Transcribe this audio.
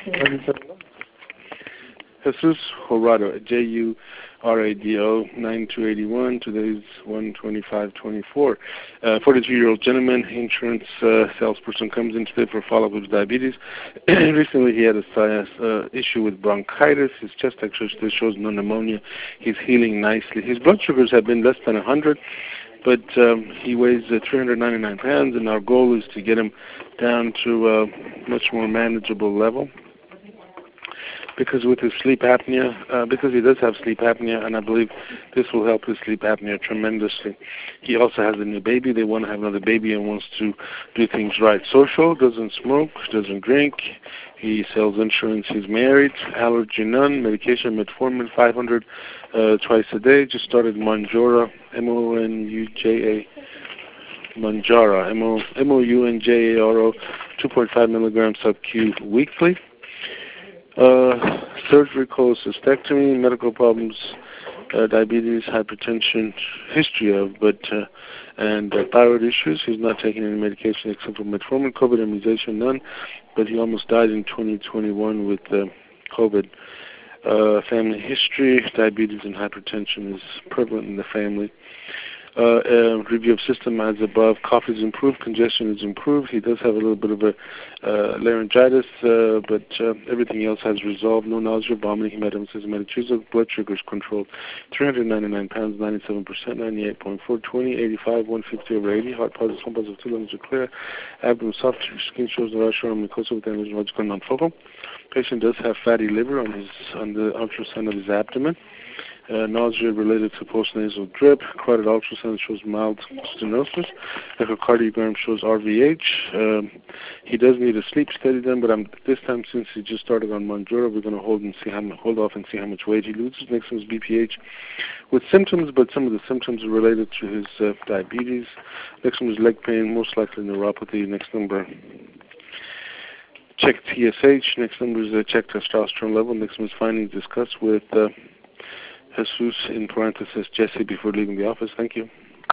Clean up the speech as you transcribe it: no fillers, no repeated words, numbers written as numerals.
Jesus Horado, J-U-R-A-D-O, 9281. Today's 12524. 42-year-old gentleman, insurance salesperson, comes in today for follow-up with diabetes. Recently, he had a issue with bronchitis. His chest X-ray shows no pneumonia. He's healing nicely. His blood sugars have been less than 100. But he weighs 399 pounds, and our goal is to get him down to a much more manageable level. Because with his sleep apnea, because he does have sleep apnea, and I believe this will help his sleep apnea tremendously. He also has a new baby. They want to have another baby and wants to do things right. Social, doesn't smoke, doesn't drink. He sells insurance. He's married. Allergy none. Medication metformin 500 twice a day. Just started Mounjaro, M-O-N-U-J-A. Mounjaro, M-O-U-N-J-A-R-O, 2.5 milligrams sub-Q weekly. Surgery, cholecystectomy, medical problems, diabetes, hypertension, history of, and thyroid issues. He's not taking any medication except for metformin. COVID immunization, none, but he almost died in 2021 with COVID. Family history, diabetes and hypertension is prevalent in the family. Review of system as above. Cough is improved, congestion is improved. He does have a little bit of a laryngitis, but everything else has resolved. No nausea, vomiting, hematemesis, metachusal. Blood sugar is controlled. 399 pounds, 97%, 98.4, 20, 85, 150 over 80. Heart positive, home positive, 2 lungs are clear. Abdomen soft, skin shows no rash or mucosa with analogical non-focal. Patient does have fatty liver on the ultrasound of his abdomen. Nausea related to postnasal drip. Carotid ultrasound shows mild stenosis. Echocardiogram shows RVH. He does need a sleep study done, but this time, since he just started on Mounjaro, we're going to hold off and see how much weight he loses. Next one is BPH with symptoms, but some of the symptoms are related to his diabetes. Next one is leg pain, most likely neuropathy. Next number, check TSH. Next number is check testosterone level. Next one is findings discussed with Jesus, in parenthesis, Jesse, before leaving the office. Thank you.